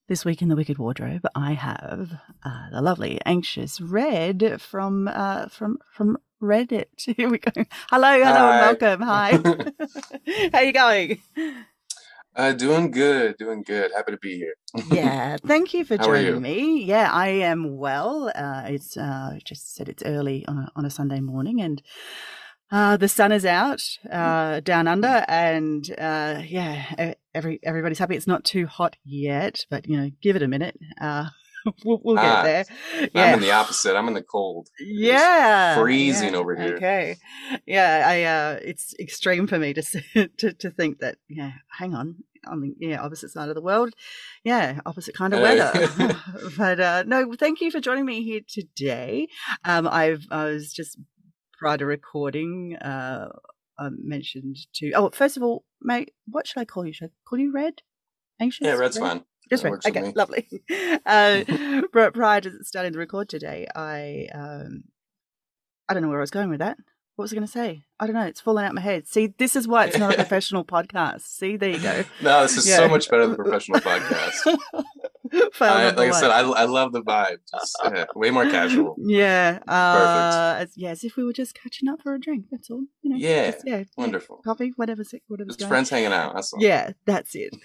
This week in the Wicked Wardrobe, I have the lovely Anxious Red from Reddit. Here we go. Hello, and welcome. Hi. How you going? Doing good. Happy to be here. Yeah, thank you for How are joining you? me. Yeah, I am well. It's just said it's early on a Sunday morning, and the sun is out down under, and everybody's happy. It's not too hot yet, but give it a minute. We'll get there. Yeah, I'm in the opposite. I'm in the cold. Yeah, it's freezing over here. Okay, yeah, it's extreme for me to think that. Yeah, hang on the opposite side of the world. Yeah, opposite kind of weather. But no, thank you for joining me here today. I was just prior to recording. I mentioned to. Oh, first of all, mate, what should I call you? Should I call you Red? Anxious? Yeah, Red's fine. Just Red. Okay, lovely. Prior to starting the record today, I don't know where I was going with that. What was I going to say? I don't know. It's falling out my head. See, this is why it's not a professional podcast. See, there you go. No, this is so much better than a professional podcast. Like I said, I love the vibe. Just way more casual. Yeah. Perfect. As if we were just catching up for a drink. That's all. Yeah. Wonderful. Coffee, whatever's just going. Friends hanging out. That's all. Yeah, that's it.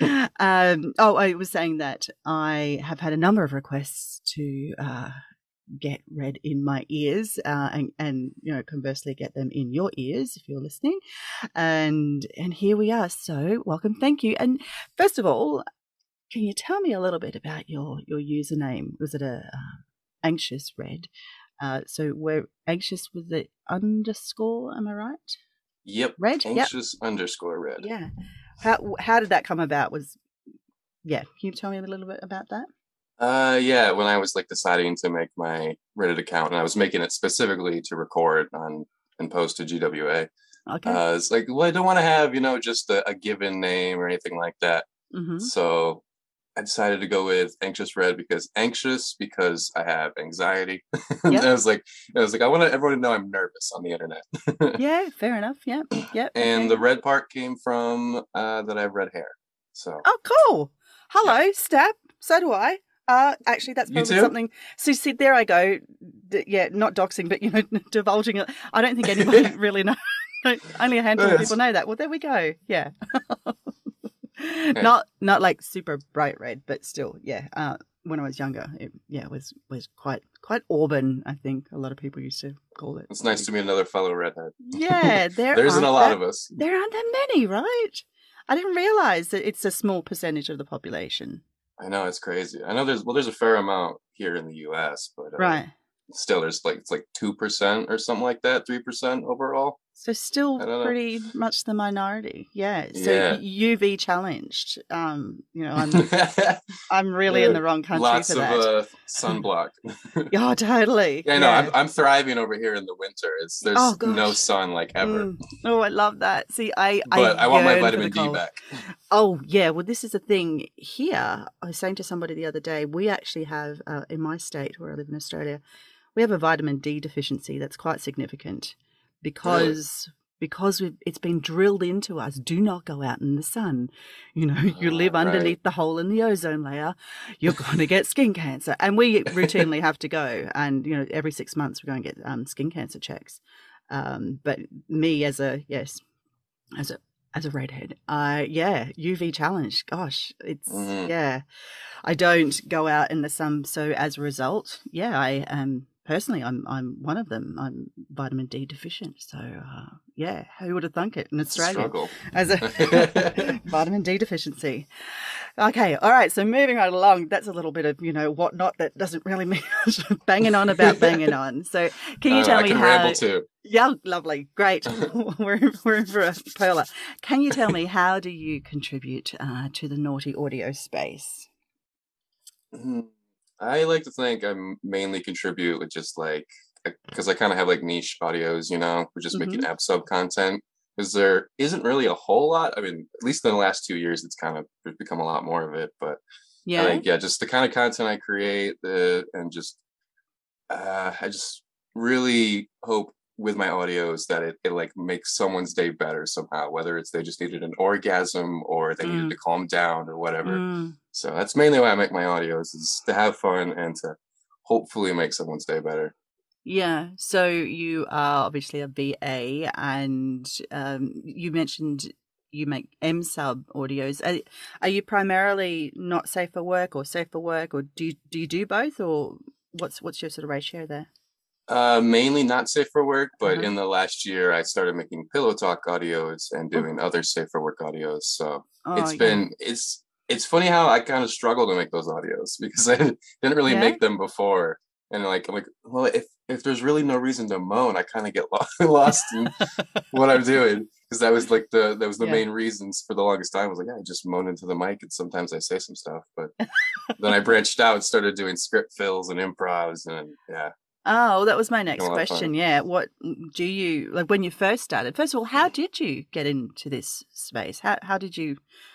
I was saying that I have had a number of requests to get Red in my ears and conversely get them in your ears if you're listening, and here we are. So welcome, thank you. And first of all, can you tell me a little bit about your username? Was it a Anxious Red? So we're Anxious with the underscore, am I right? Yep. Red? Anxious _ Red. Yeah. How did that come about? Can you tell me a little bit about that? Yeah, when I was deciding to make my Reddit account, and I was making it specifically to record and post to GWA. Okay. It's I don't want to have, just a given name or anything like that. Mm-hmm. So I decided to go with Anxious Red because I have anxiety. Yep. I was like, I want everyone to know I'm nervous on the internet. Yeah, fair enough. Yep. And the red part came from that I have red hair. So. Oh, cool. Hello, Stab. So do I. Actually, that's probably something. So, see, there I go. Yeah, not doxing, but divulging it. I don't think anybody really knows. Only a handful of people know that. Well, there we go. Yeah. Not like super bright red, but still, yeah. When I was younger, it was quite auburn. I think a lot of people used to call it. It's nice to meet another fellow redhead. Yeah, there isn't a lot of us. There aren't that many, right? I didn't realize that it's a small percentage of the population. I know, it's crazy. I know there's a fair amount here in the U.S., but right. Still, there's it's 2% or something like that, 3% overall. So still pretty much the minority. Yeah. So UV challenged. I'm really in the wrong country for that. Lots of sunblock. Oh, totally. Yeah, no, I'm thriving over here in the winter. There's no sun ever. Oh, I love that. See, I want my vitamin D back. Oh, yeah. Well, this is the thing here. I was saying to somebody the other day, we actually have in my state where I live in Australia, we have a vitamin D deficiency that's quite significant. Because it's been drilled into us, do not go out in the sun. You live underneath the hole in the ozone layer, you're going to get skin cancer. And we routinely have to go. And, every 6 months we're going to get skin cancer checks. But me as a redhead, UV challenge. Gosh, it's, I don't go out in the sun. So as a result, I am. Personally, I'm one of them. I'm vitamin D deficient. So, who would have thunk it in Australia? As a vitamin D deficiency. Okay, all right. So moving right along, that's a little bit of, whatnot that doesn't really mean banging on about banging on. So can you tell me how... I can ramble too. Yeah, lovely. Great. we're in for a perler. Can you tell me, how do you contribute to the naughty audio space? I like to think I mainly contribute with just because I kind of have niche audios, we're just making episode content, because there isn't really a whole lot. I mean, at least in the last 2 years, it's kind of become a lot more of it. But just the kind of content I create, and just I just really hope with my audios that it makes someone's day better somehow, whether it's they just needed an orgasm or they needed to calm down or whatever. So that's mainly why I make my audios, is to have fun and to hopefully make someone's day better. Yeah. So you are obviously a VA, and you mentioned you make M sub audios. Are you primarily not safe for work or safe for work, or do you do both, or what's your sort of ratio there? Mainly not safe for work, but Uh-huh. in the last year, I started making Pillow Talk audios and Oh, doing other safe for work audios. So oh it's yeah. been it's funny how I kind of struggle to make those audios because I didn't really Yeah. make them before, and like I'm like, well, if there's really no reason to moan, I kind of get lost in what I'm doing, because that was the Yeah. main reasons for the longest time. I was like, yeah, I just moan into the mic, and sometimes I say some stuff, but then I branched out, started doing script fills and improvs, and yeah, Oh, well, that was my became next a lot of fun. question. Yeah. What do you like when you first started? First of all, how did you get into this space? How did you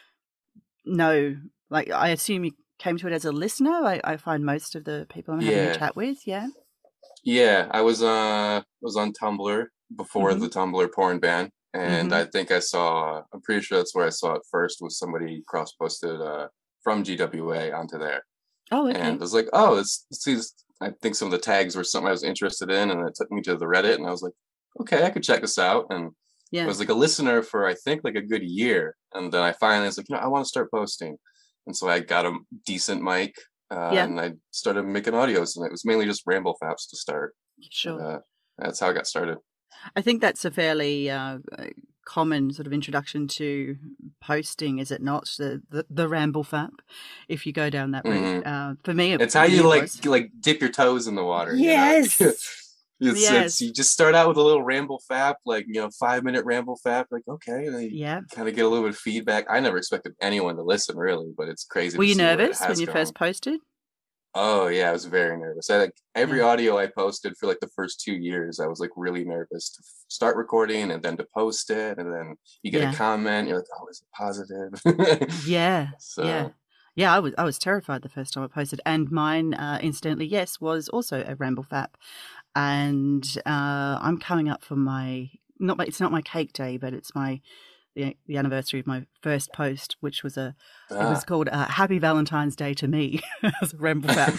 know? Like, I assume you came to it as a listener. I find most of the people I'm having a Yeah. chat with. Yeah. Yeah, I was on Tumblr before Mm-hmm. the Tumblr porn ban, and Mm-hmm. I think I'm pretty sure that's where I saw it first, was somebody cross posted from GWA onto there. Oh, And okay. I was like, oh, let's see this. I think some of the tags were something I was interested in, and it took me to the Reddit, and I was like, okay, I could check this out. And I Yeah. was like a listener for I think like a good year, and then I finally was like, I want to start posting, and so I got a decent mic, Yeah. and I started making audios, and it was mainly just ramble faps to start. But Sure. that's how I got started. I think that's a fairly common sort of introduction to posting, is it not? The ramble fap, if you go down that route. Hmm. For me, It's for how me, you it was. like dip your toes in the water, you know. Yes. It's Yes. you just start out with a little ramble fap, like 5 minute ramble fap, like okay, and then you Yeah. kind of get a little bit of feedback. I never expected anyone to listen really, but it's crazy Were to you see where it nervous when has you first gone. posted? Oh yeah, I was very nervous. I like every Yeah. audio I posted for like the first 2 years, I was like really nervous to start recording and then to post it, and then you get a Yeah. comment, you're like, oh, is it positive? Yeah. Yeah. So Yeah, I was terrified the first time I posted, and mine, incidentally, yes, was also a ramble fap, and I'm coming up for my it's not my cake day, but it's the anniversary of my first post, which was it was ah. called Happy Valentine's Day to Me as a ramble fap.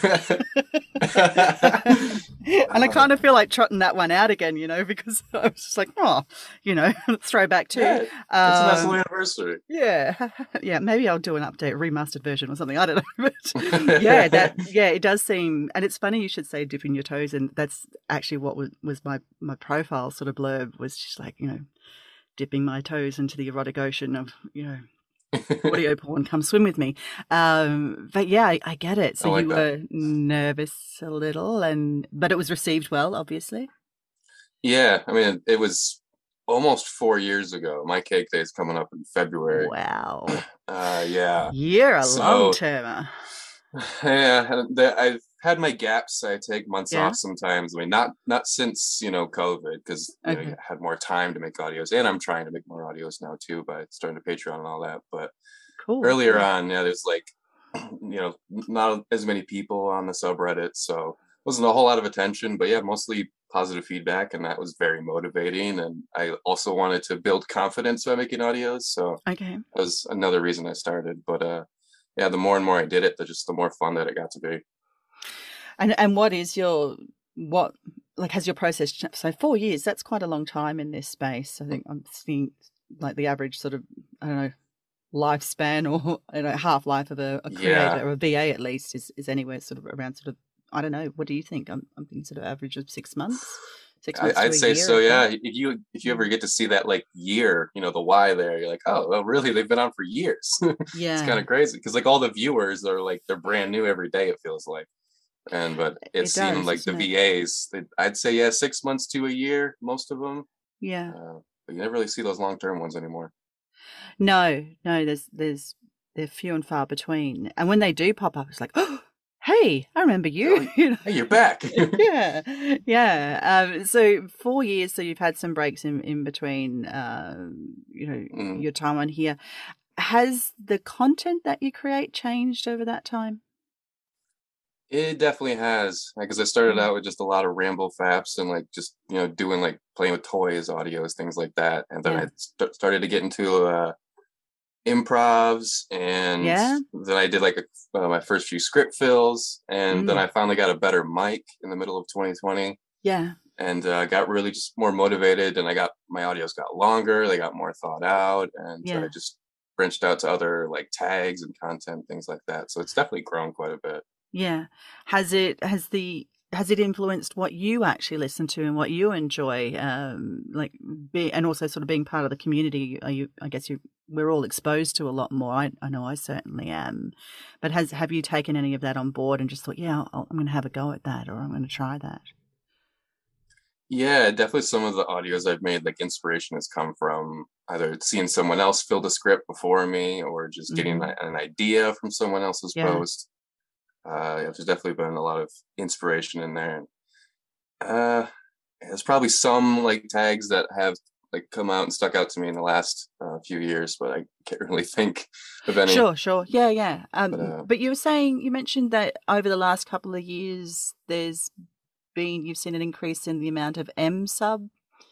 And I Ah, kind of feel like trotting that one out again, because I was just like, oh, throwback too. yeah, it's a nice little Um, anniversary. yeah, yeah. Maybe I'll do an update, remastered version or something. I don't know, but yeah, it does seem, and it's funny you should say dipping your toes, and that's actually what was my profile sort of blurb, was just like dipping my toes into the erotic ocean of audio porn. Come swim with me. But yeah, I get it. So I like you that. were nervous a little, but it was received well, obviously. Yeah, I mean, it was almost 4 years ago. My cake day is coming up in February. Wow, Yeah. you're a long So, termer. yeah, and I've had my gaps. I take months Yeah. off sometimes. I mean, not since, COVID, because, you Okay. had more time to make audios, and I'm trying to make more audios now too by starting a Patreon and all that. But Cool. earlier Yeah. on, yeah, there's like, not as many people on the subreddit, so wasn't a whole lot of attention, but yeah, mostly positive feedback, and that was very motivating. And I also wanted to build confidence by making audios, so Okay. that was another reason I started. But yeah, the more and more I did it, the more fun that it got to be. And what like has your process so 4 years? That's quite a long time in this space. I think I'm seeing like the average sort of, I don't know, lifespan, or half life of a creator Yeah, or a VA at least is anywhere sort of around sort of, I don't know, what do you think? I'm thinking sort of average of 6 months, 6 months to I'd a say year so. if Yeah, that. if you Mm. ever get to see that like year, the why there, you're like, oh, well, really? They've been on for years. It's kind Yeah, of crazy because like all the viewers are like they're brand new every day. It feels like. But it it seemed does, like the doesn't it? VAs, I'd say, yeah, 6 months to a year, most of them. Yeah. But you never really see those long term ones anymore. No, no, they're few and far between. And when they do pop up, it's like, oh, hey, I remember you. Oh, hey, you're back. Yeah, yeah. So 4 years. So you've had some breaks in between. Mm. Your time on here. Has the content that you create changed over that time? It definitely has, because I started Mm. out with just a lot of ramble faps and like just doing like playing with toys, audios, things like that, and then Yeah. I started to get into improvs, and Yeah. then I did like my first few script fills, and then Mm. I finally got a better mic in the middle of 2020, Yeah. and got really just more motivated, and I got my audios got longer, they got more thought out, and I Yeah. just branched out to other like tags and content, things like that. So it's definitely grown quite a bit. Yeah. Has it influenced what you actually listen to and what you enjoy? And also sort of being part of the community. I guess we're all exposed to a lot more. I know I certainly am. But have you taken any of that on board and just thought, yeah, I'm going to have a go at that, or I'm going to try that? Yeah, definitely some of the audios I've made, like inspiration has come from either seeing someone else fill the script before me or just getting Hmm. an idea from someone else's Yeah. post. Yeah, there's definitely been a lot of inspiration in there. Uh, there's probably some like tags that have like come out and stuck out to me in the last few years, but I can't really think of any. Sure. Yeah, yeah. But But you mentioned that over the last couple of years, you've seen an increase in the amount of M sub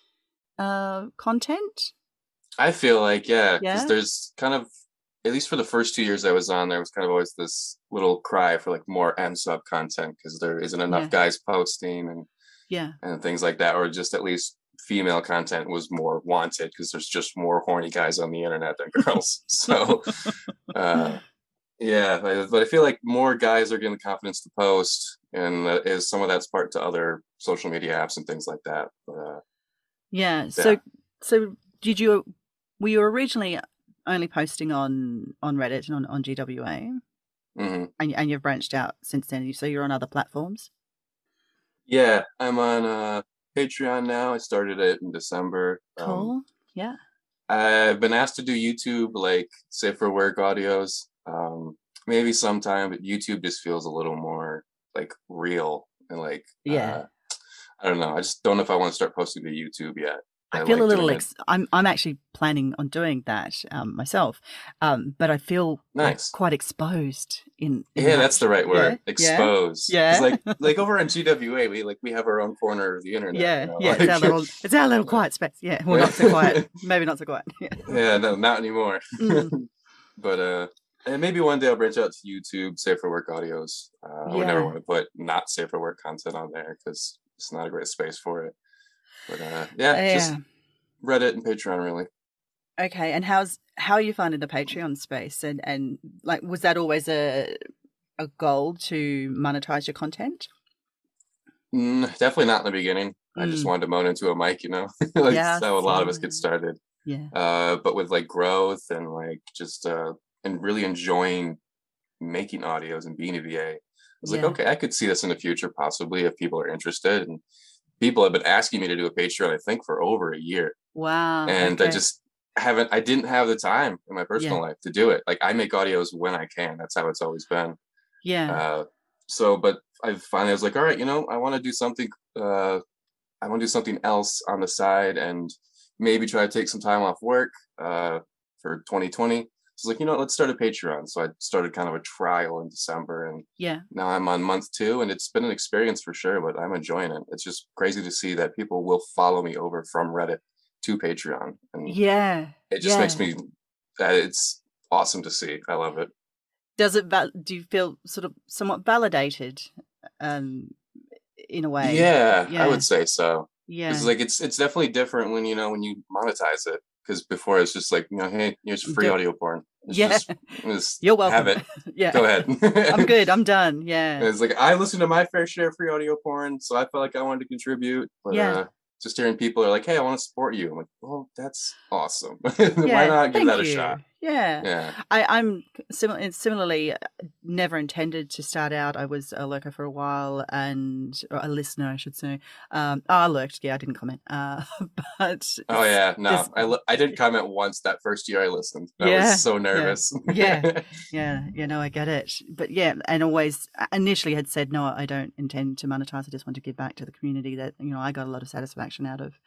content. I feel like, yeah, because Yeah, there's kind of, at least for the first 2 years I was on, there was kind of always this little cry for like more M sub content because there isn't enough yeah, guys posting yeah, and things like that, or just at least female content was more wanted because there's just more horny guys on the internet than girls. So, uh, yeah, but I feel like more guys are getting the confidence to post, and is some of that's part to other social media apps and things like that. But yeah. yeah. So were you originally only posting on Reddit and on GWA, Hmm. and you've branched out since then? So you're on other platforms. Yeah, I'm on Patreon now. I started it in December. Cool. Yeah. I've been asked to do YouTube, like safe for work audios. Maybe sometime, but YouTube just feels a little more like real and like Yeah. I don't know. I just don't know if I want to start posting to YouTube yet. I I feel a like little doing it. I'm actually planning on doing that myself, but I feel like Nice. quite exposed in Yeah, that's that. the right Yeah, word. yeah, Expose. Because yeah, like over on GWA, we have our own corner of the internet, you yeah, know. yeah. It's our little quiet space. Yeah, well, not so quiet. Like, Maybe not so quiet. Yeah. yeah, no, not anymore. Mm, But and maybe one day I'll branch out to YouTube, safe for work audios. I would never yeah, want to put not safe for work content on there because it's not a great space for it. But yeah, yeah. just Reddit and Patreon really. Okay, and how are you finding the Patreon space? And like, was that always a goal to monetize your content? Definitely not in the beginning. I just Mm, wanted to moan into a mic, you know. Like yeah, that's how a lot of us get same. started. Yeah, But with like growth and like just and really enjoying making audios and being a VA, I was like, yeah. okay, I could see this in the future possibly if people are interested. And people have been asking me to do a Patreon, I think, for over a year. Wow. And I Okay. just I didn't have the time in my Yeah, personal life to do it. Like I make audios when I can. That's how it's always been. yeah, Uh, but I was like, all right, I want to do something. I want to do something else on the side and maybe try to take some time off work for 2020. So I was like, let's start a Patreon. So I started kind of a trial in December, and yeah. now I'm on month 2, and it's been an experience for sure, but I'm enjoying it. It's just crazy to see that people will follow me over from Reddit to Patreon. And Yeah, it just makes yeah. me that it's awesome to see. I love it. Do you feel sort of somewhat validated, um, in a way? Yeah, I would Yeah, say so. Because yeah. like it's definitely different when when you monetize it. Because before it's just like hey, here's free Do audio porn. It's Yeah. just You're have welcome. it. Yeah. Go ahead. I'm And good. I'm done. Yeah. it's like I listened to my fair share of free audio porn, so I felt like I wanted to contribute. But Yeah. just hearing people are like, hey, I want to support you. I'm like, well, that's awesome. Why Yeah. not give Thank that a shot? you. Yeah. Yeah. I'm similarly never intended to start out. I was a lurker for a while or a listener, I should say. I lurked. Yeah, I didn't comment. But Oh yeah, no, just, I did comment once that first year I listened. I was yeah, so yeah, nervous. yeah, yeah. You know, I get it. But yeah, and always initially had said, no, I don't intend to monetize. I just want to give back to the community that, I got a lot of satisfaction out of.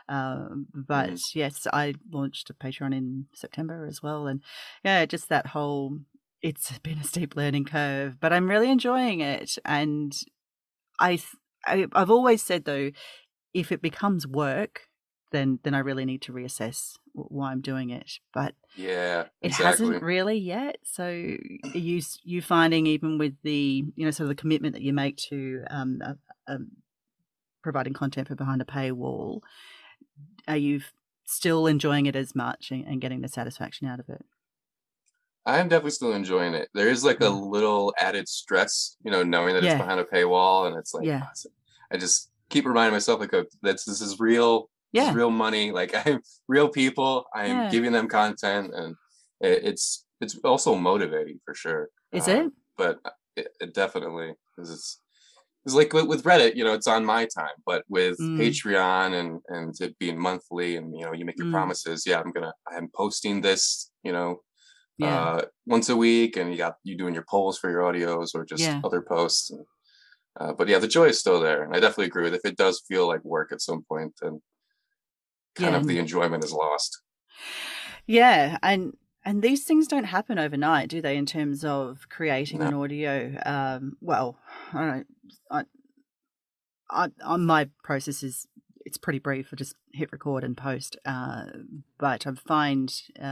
But Mm. yes, I launched a Patreon in September as well. And yeah, just that whole, it's been a steep learning curve, but I'm really enjoying it. And I've always said though, if it becomes work, then I really need to reassess why I'm doing it. But yeah, it exactly. hasn't really yet. So are you finding, even with the, sort of the commitment that you make to providing content for behind a paywall, are you still enjoying it as much and getting the satisfaction out of it? I'm definitely still enjoying it. There is like a Yeah. little added stress, knowing that it's Yeah. behind a paywall, and it's like Yeah. I just keep reminding myself like, oh, this is real. This is Yeah. real money. Like I'm real people. I am Yeah. giving them content, and it's also motivating for sure. Is it? But it definitely is. It's like with Reddit, it's on my time, but with Patreon and it being monthly, and you make your promises. Yeah, I'm posting this, once a week, and you doing your polls for your audios or just other posts. But yeah, the joy is still there, and I definitely agree with if it does feel like work at some point, then kind of the enjoyment is lost. Yeah, and these things don't happen overnight, do they? In terms of creating an audio, well, I don't know. On my process it's pretty brief. I just hit record and post. But I find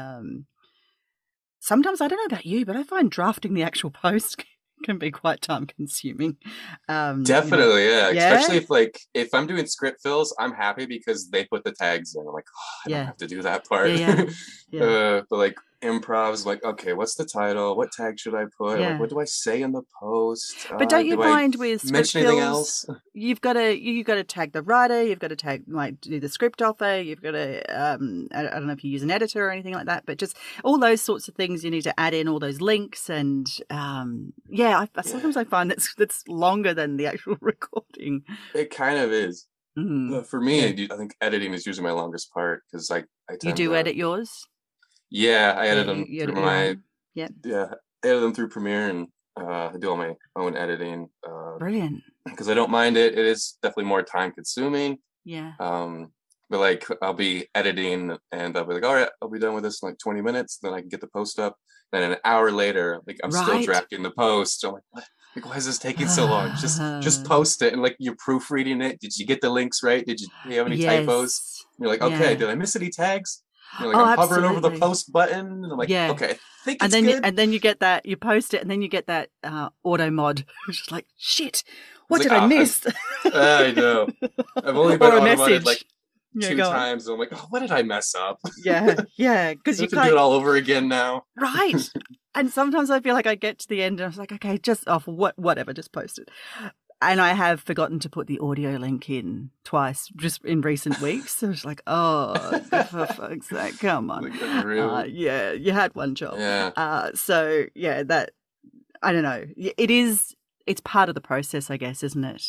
sometimes, I don't know about you, but I find drafting the actual post can be quite time consuming. Definitely, yeah. Especially if I'm doing script fills, I'm happy because they put the tags in. I'm like, I don't have to do that part. But like improvs, like, okay, what's the title? What tag should I put? Like, what do I say in the post? But don't you find with script fills, else? you've got to tag the writer, you've got to tag, do the script offer, you've got to I don't know if you use an editor or anything like that, but just all those sorts of things, you need to add in all those links, and sometimes I find that's longer than the actual recording. It kind of is. For me, I think editing is usually my longest part, because I tend to edit yours. Yeah, I edit them through edit them through Premiere, and I do all my own editing. Brilliant. Because I don't mind it. It is definitely more time consuming. Yeah. But like I'll be editing and I'll be like, all right, I'll be done with this in like 20 minutes. Then I can get the post up. Then an hour later, like I'm still drafting the post. I'm like, what? Like, why is this taking so long? Just post it, and like you're proofreading it. Did you get the links right? Did you have any typos? And you're like, okay, did I miss any tags? You're like, I'm hovering over the post button, and I'm like, okay, I think it's good. And then you get that, you post it, and then you get that auto mod, which is like, shit, what did I miss? I know. I've only been auto modded like 2 times, and I'm like, oh, what did I mess up? Yeah, because you can't do it all over again now. Right. And sometimes I feel like I get to the end and I was like, okay, just off whatever, just post it. And I have forgotten to put the audio link in twice just in recent weeks. So it's like, oh, for fuck's sake, come on. You had one job. Yeah. So yeah, that, I don't know. It's part of the process, I guess, isn't it?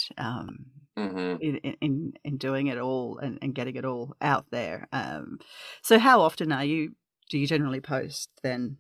In doing it all and getting it all out there. So how often do you generally post then?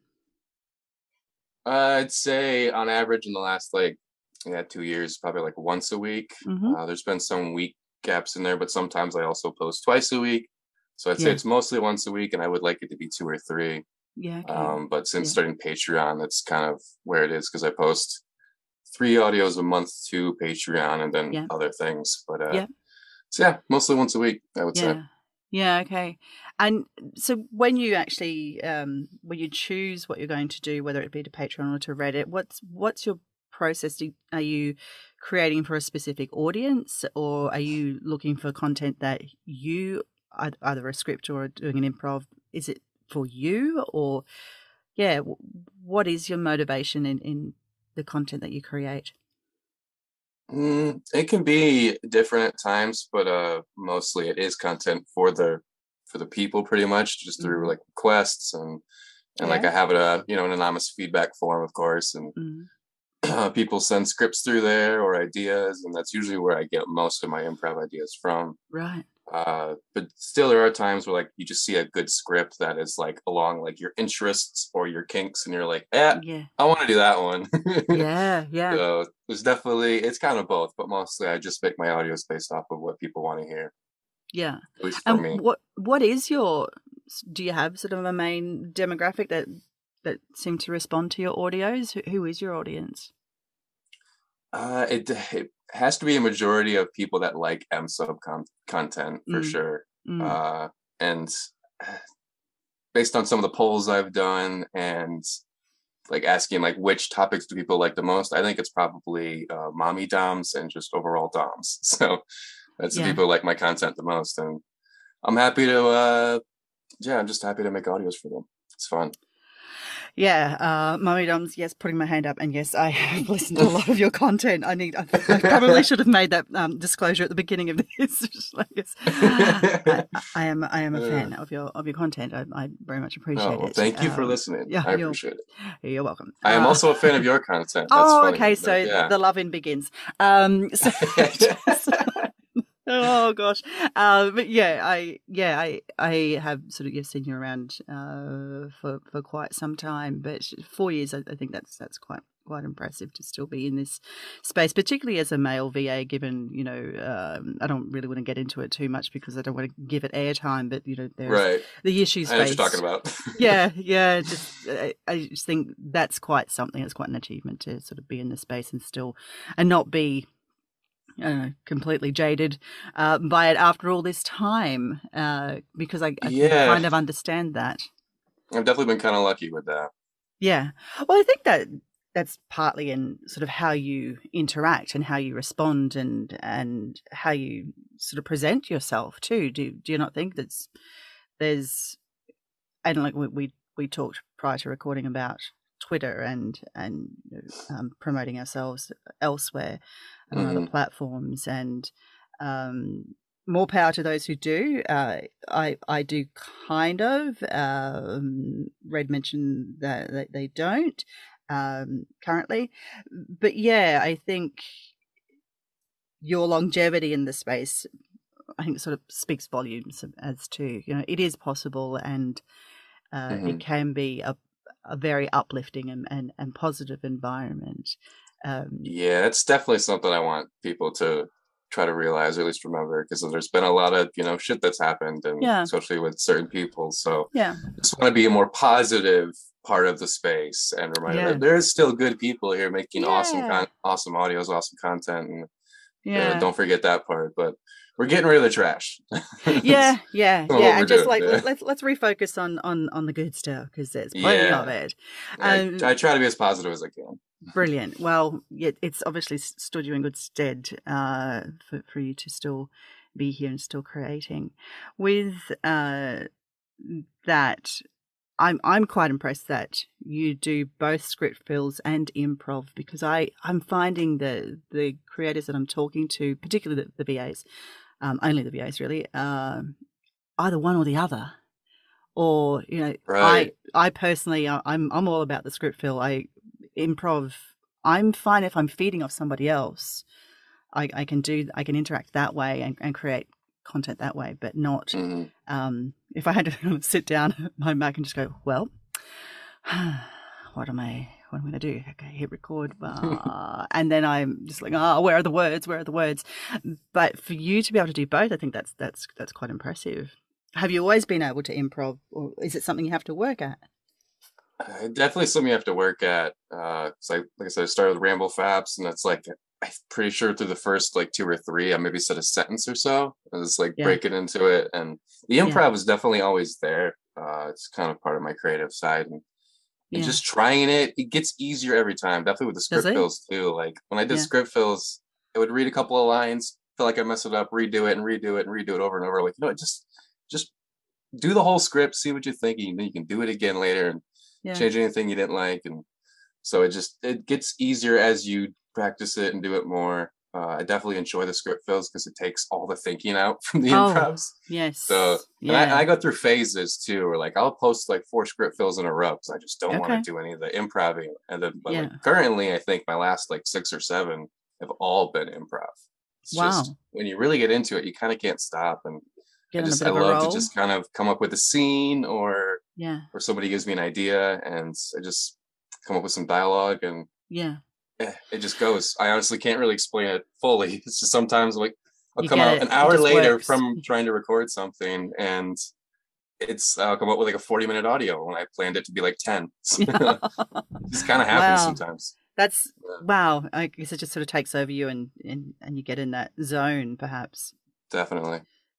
I'd say on average in the last 2 years, probably like once a week. There's been some week gaps in there, but sometimes I also post twice a week. So I'd say it's mostly once a week, and I would like it to be 2 or 3. Yeah. Okay. But since starting Patreon, that's kind of where it is, because I post 3 audios a month to Patreon and then other things. But so mostly once a week, I would say. Yeah. Okay. And so when you actually when you choose what you're going to do, whether it be to Patreon or to Reddit, what's your process? Are you creating for a specific audience, or are you looking for content that you, either a script or doing an improv, is it for you, or what is your motivation in the content that you create? It can be different at times, but mostly it is content for the people, pretty much, just through like requests and like I have an anonymous feedback form, of course, and people send scripts through there or ideas, and that's usually where I get most of my improv ideas from. Right. But still, there are times where like you just see a good script that is like along like your interests or your kinks, and you're like, I want to do that one. Yeah. So there's definitely, it's kind of both, but mostly I just make my audios based off of what people want to hear. Yeah. At least for me. What is do you have sort of a main demographic that seem to respond to your audios? Who is your audience? It has to be a majority of people that like MSub content for sure. Mm. And based on some of the polls I've done and like asking like which topics do people like the most, I think it's probably mommy doms and just overall doms. So that's the Yeah. people who like my content the most, and I'm happy to I'm just happy to make audios for them. It's fun. Yeah, Mummy Doms, yes, putting my hand up, and yes, I have listened to a lot of your content. I probably should have made that disclosure at the beginning of this. I am a fan of your content. I very much appreciate it. Thank you for listening. Yeah, I appreciate it. You're welcome. I am also a fan of your content. That's funny. Okay, so yeah. the love-in begins. Oh gosh, but I have sort of seen you around for quite some time, but 4 years, I think that's quite impressive to still be in this space, particularly as a male VA. Given I don't really want to get into it too much because I don't want to give it airtime, but there's the issues. I know what you're talking about. yeah. I just think that's quite something. It's quite an achievement to sort of be in this space and not be completely jaded by it after all this time, because I kind of understand that. I've definitely been kind of lucky with that. Yeah. Well, I think that's partly in sort of how you interact and how you respond and how you sort of present yourself too. Do you not think there's and like we talked prior to recording about Twitter and promoting ourselves elsewhere on other platforms, and more power to those who do. I do kind of. Red mentioned that they don't currently, but yeah, I think your longevity in the space, I think, sort of speaks volumes as to it is possible, and it can be a very uplifting and positive environment. It's definitely something I want people to try to realize, or at least remember, because there's been a lot of shit that's happened, and especially with certain people. So I just want to be a more positive part of the space and remind them that there's still good people here making awesome audios, awesome content, and don't forget that part. But we're getting rid of the trash. Yeah. And just let's refocus on the good stuff, because there's plenty of it. I try to be as positive as I can. Brilliant. Well, it's obviously stood you in good stead for you to still be here and still creating. With that, I'm quite impressed that you do both script fills and improv, because I'm finding the creators that I'm talking to, particularly the VAs, only the VAs really, either one or the other. Or I personally, I'm all about the script fill. Improv, I'm fine if I'm feeding off somebody else. I can interact that way and create content that way, but not if I had to sit down at my Mac and just go, well, what am I going to do? Okay, hit record, and then I'm just like, where are the words? But for you to be able to do both, I think that's quite impressive. Have you always been able to improv, or is it something you have to work at? Definitely something you have to work at. Like I said, I started with Ramble Fabs, and that's like, I'm pretty sure through the first like 2 or 3, I maybe said a sentence or so. I was like breaking into it, and the improv is definitely always there. It's kind of part of my creative side, and just trying it gets easier every time. Definitely with the script fills too. Like when I did script fills, I would read a couple of lines, feel like I messed it up, redo it over and over. Like, just do the whole script, see what you're thinking, then you can do it again later and change anything you didn't like. And so it gets easier as you practice it and do it more. I definitely enjoy the script fills because it takes all the thinking out from the improvs. Yes. So and I go through phases too, where like I'll post like 4 script fills in a row because I just don't want to do any of the improving. And then like, currently, I think my last like 6 or 7 have all been improv. It's just when you really get into it, you kind of can't stop. And I love to just kind of come up with a scene or somebody gives me an idea and I just come up with some dialogue and it just goes. I honestly can't really explain it fully. It's just sometimes like I'll come out an hour later from trying to record something and I'll come up with like a 40-minute audio when I planned it to be like 10. So it just kind of happens sometimes. That's wow. I guess it just sort of takes over you and you get in that zone perhaps. Definitely.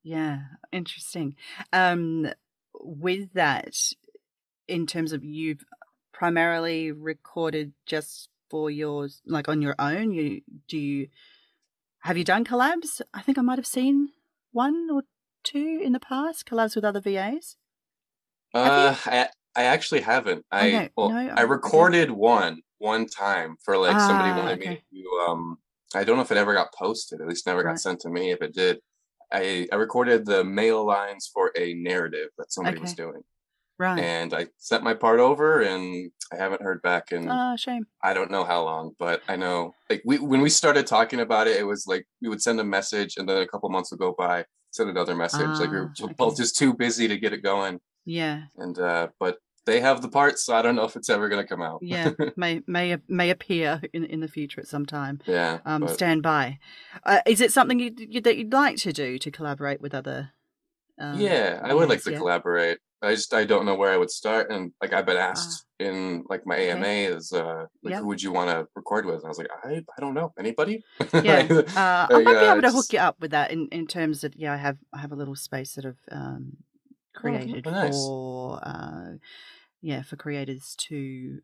Yeah, interesting. Um, with that, in terms of you've primarily recorded just for yours, like on your own. Do you have you done collabs? I think I might have seen one or two in the past collabs with other VAs. Have you? I actually haven't. Oh no, no. I Okay. recorded one time for like somebody Ah, wanted me to okay. do I don't know if it ever got posted, at least never got Right. sent to me. If it did, I recorded the mail lines for a narrative that somebody was Okay. doing. Right. And I sent my part over and I haven't heard back in Ah, shame. I don't know how long, but I know like we when we started talking about it, it was like we would send a message and then a couple months would go by, send another message. Like we were Ah, both okay. just too busy to get it going. Yeah. And but they have the parts, so I don't know if it's ever gonna come out. Yeah. May appear in the future at some time. Yeah, but Stand by. Is it something that you'd like to do to collaborate with other yeah, I would like VAs? to Yeah. collaborate. I don't know where I would start, and like I've been Ah, asked in like my okay. AMA is like Yeah. who would you want to record with? And I was like I don't know anybody. Yeah. like, I might be able to hook just you up with that in terms of yeah, I have a little space sort of oh, created nice. for yeah, for creators to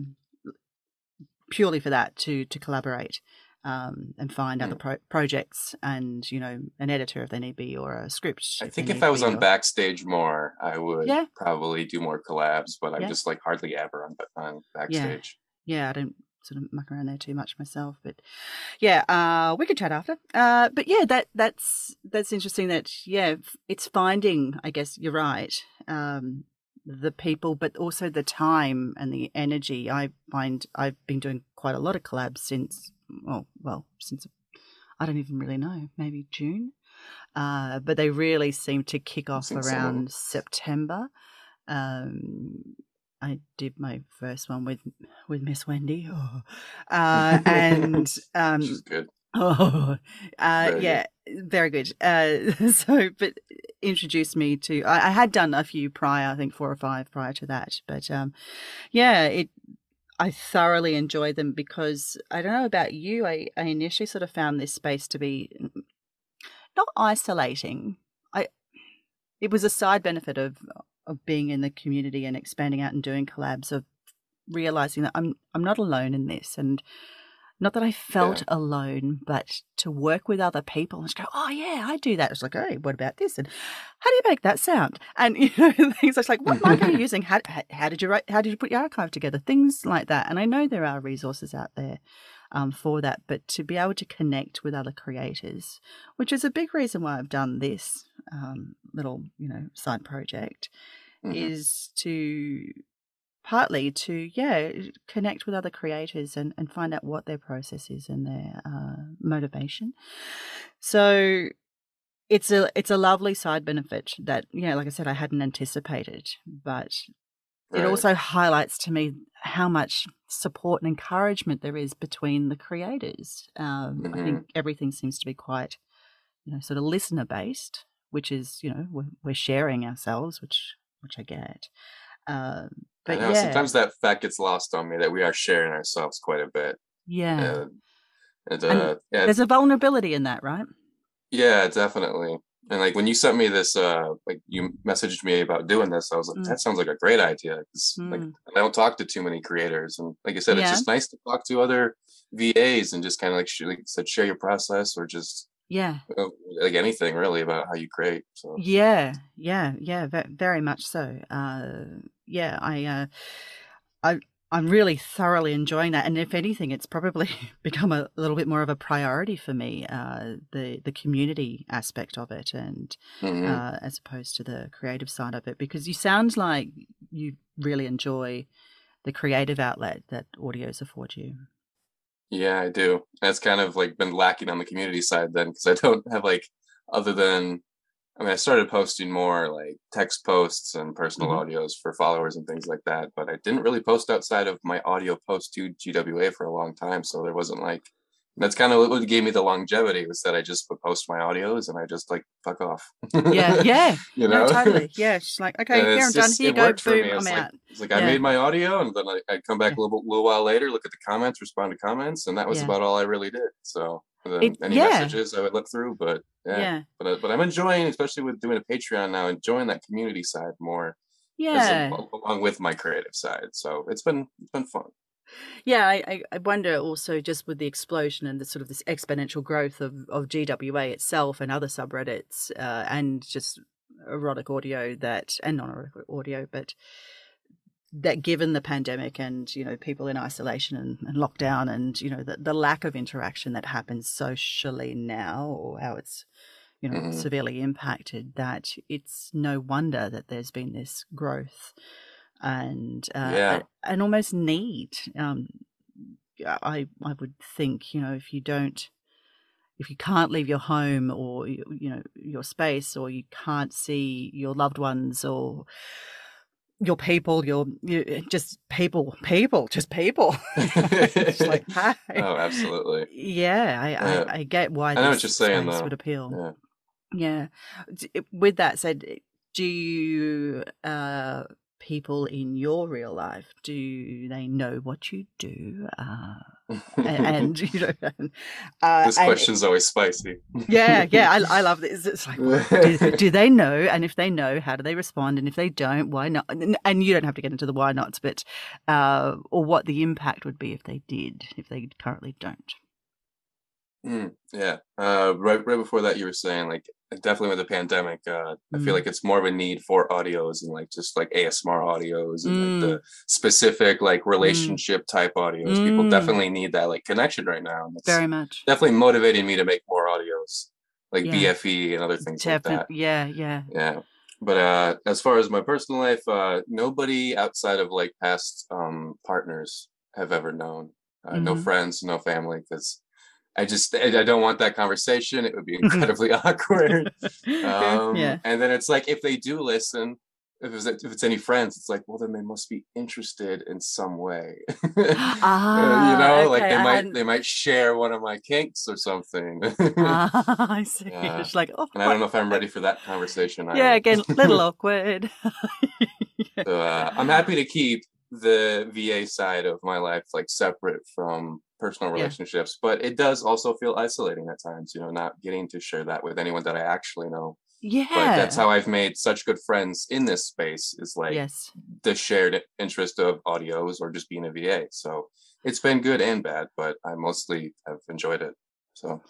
purely for that to collaborate and find other Hmm. projects and you know an editor if they need be or a script I if they think if need I was be on or backstage more, I would yeah, probably do more collabs. But I'm yeah, just like hardly ever on yeah, backstage. yeah. I don't sort of muck around there too much myself, but yeah, we could chat after. But yeah, that's interesting. That yeah, it's finding. I guess you're right. The people, but also the time and the energy. I find I've been doing quite a lot of collabs since since I don't even really know, maybe June. But they really seem to kick I've off seen some of them. around September. Um, I did my first one with Miss Wendy, and She's good, oh, very good. yeah, very good. So, but introduced me to. I had done a few prior, I think 4 or 5 prior to that, but yeah, it. I thoroughly enjoy them because I don't know about you. I initially sort of found this space to be not isolating. I it was a side benefit of being in the community and expanding out and doing collabs of realizing that I'm not alone in this and not that I felt Yeah. alone, but to work with other people and just go, oh yeah, I do that. It's like, hey, what about this? And how do you make that sound? And you know, things like what mic are you using? How did you write? How did you put your archive together? Things like that. And I know there are resources out there for that, but to be able to connect with other creators, which is a big reason why I've done this little, you know, side project, Hmm. is to partly to yeah connect with other creators and find out what their process is and their motivation. So it's a lovely side benefit that yeah, like I said, I hadn't anticipated, but it Right. also highlights to me how much support and encouragement there is between the creators. I Hmm. think everything seems to be quite you know sort of listener based, which is you know we're sharing ourselves, which I get. I But know yeah, sometimes that fact gets lost on me that we are sharing ourselves quite a bit. yeah. Uh, and And yeah, there's a vulnerability in that, right? yeah, definitely. And like when you sent me this, like you messaged me about doing this, I was like, Mm, that sounds like a great idea. 'Cause, like mm. I don't talk to too many creators, and like I said, it's Yeah, just nice to talk to other VAs and just kind of like you said, share your process or just yeah, like anything really about how you create. So yeah, very much so. Yeah, I, I'm really thoroughly enjoying that, and if anything, it's probably become a little bit more of a priority for me. The community aspect of it, and hmm as opposed to the creative side of it, because you sound like you really enjoy the creative outlet that audios afford you. yeah, I do. That's kind of like been lacking on the community side then because I don't have like other than I mean, I started posting more like text posts and personal Hmm. audios for followers and things like that, but I didn't really post outside of my audio post to GWA for a long time. So there wasn't like, that's kind of what gave me the longevity was that I just would post my audios and I just like fuck off, Yeah, yeah. you No, know? totally. Yeah, she's like, And okay, here I'm done. Here you it go. worked for Boom, me. I'm out. It's like I Yeah, made my audio and then I'd come back yeah, a little while later, look at the comments, respond to comments, and that was yeah, about all I really did. So Any messages I would look through, but yeah. But I'm enjoying, especially with doing a Patreon now, enjoying that community side more. Yeah. Along with my creative side. So it's been fun. Yeah, I wonder also, just with the explosion and the sort of this exponential growth of GWA itself and other subreddits, and just erotic audio and non-erotic audio, but that given the pandemic and, people in isolation and lockdown and, the lack of interaction that happens socially now, or how it's, severely impacted, that it's no wonder that there's been this growth and an almost need. I would think, if you can't leave your home or, your space, or you can't see your loved ones or your people, just people. It's like, hi. Oh, absolutely. Yeah, I get why I know what you're saying, space though. would appeal. Yeah. Yeah. With that said, do you, people in your real life, do they know what you do? And this question's always spicy. Yeah, I love this. It's like, do they know? And if they know, how do they respond? And if they don't, why not? And you don't have to get into the why nots, but or what the impact would be if they did, if they currently don't. Yeah. Right before that, you were saying, like, definitely with the pandemic, I feel like it's more of a need for audios and like just like ASMR audios and like the specific like relationship type audios. People definitely need that like connection right now. And very much. Definitely motivating me to make more audios, like BFE and other things like that. Yeah. But as far as my personal life, nobody outside of like past partners have ever known. No friends, no family, because I don't want that conversation. It would be incredibly awkward. And then it's like, if they do listen, if it's any friends, it's like, well, then they must be interested in some way. Like they might share one of my kinks or something. I see. It's like, and I don't know if I'm ready for that conversation. Yeah, again, a little awkward. So I'm happy to keep the VA side of my life like separate from personal relationships, but it does also feel isolating at times, not getting to share that with anyone that I actually know. But that's how I've made such good friends in this space, is like the shared interest of audios or just being a VA. So it's been good and bad, but I mostly have enjoyed it. So